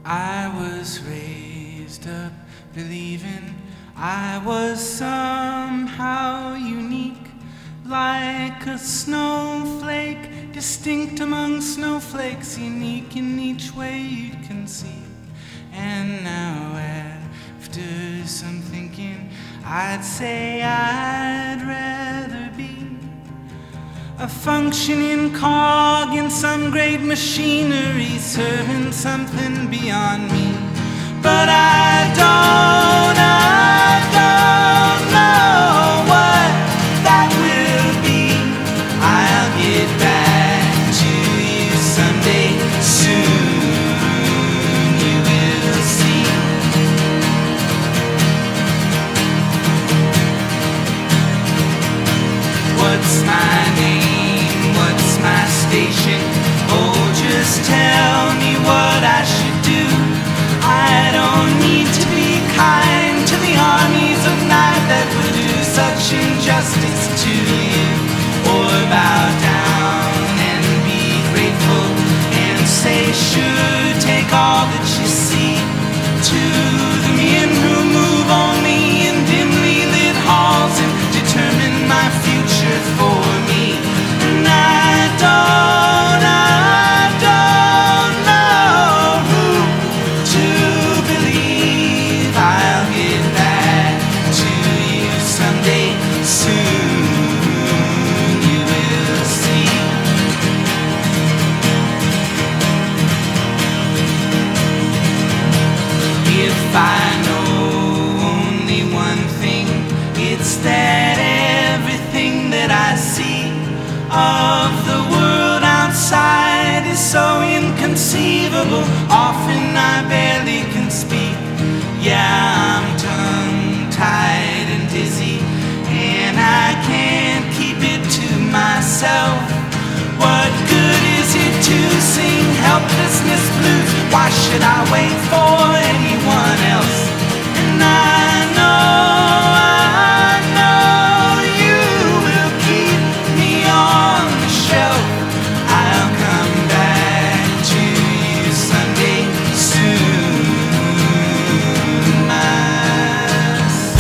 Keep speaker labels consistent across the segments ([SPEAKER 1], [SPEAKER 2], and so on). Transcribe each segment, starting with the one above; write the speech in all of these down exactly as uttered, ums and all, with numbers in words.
[SPEAKER 1] I was raised up believing I was somehow unique, like a snowflake, distinct among snowflakes, unique in each way you'd conceive. And now after some thinking, I'd say I'd rather be a functioning cog in some great machinery, serving something beyond me. But I don't, I don't know what that will be. I'll get back to you someday soon. You will see. What's my name? What's my station? Oh, just tell me what I should do. I don't need to be kind to the armies of night that will do such injustice to you, or bow down and be grateful and say, sure, take all that you see. To the men who move only in dimly lit halls and determine my future for me. And I don't, I don't know who to believe. I'll get back to you someday soon. You will see. If I know only one thing, it's that everything that I see of the world outside is so inconceivable. Often I barely can speak. Yeah, I'm tongue-tied and dizzy, and I can't keep it to myself. What good is it to sing helplessness blues? Why should I wait for anyone else? And I know, I know you will keep me on the shelf. I'll come back to you someday soon, myself.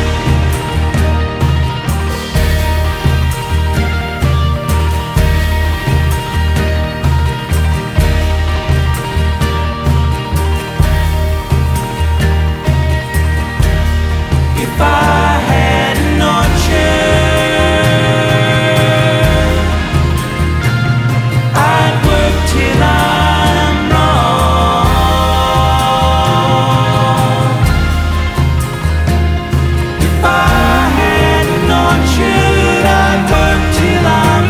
[SPEAKER 1] If I had an orchard, I'd work till I'm wrong. If I had an orchard, I'd work till I'm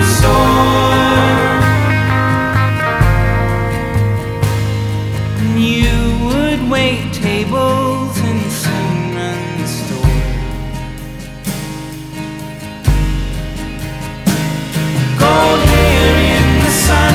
[SPEAKER 1] sore. And you would wait tables and soon run the store. Gold hair in the sun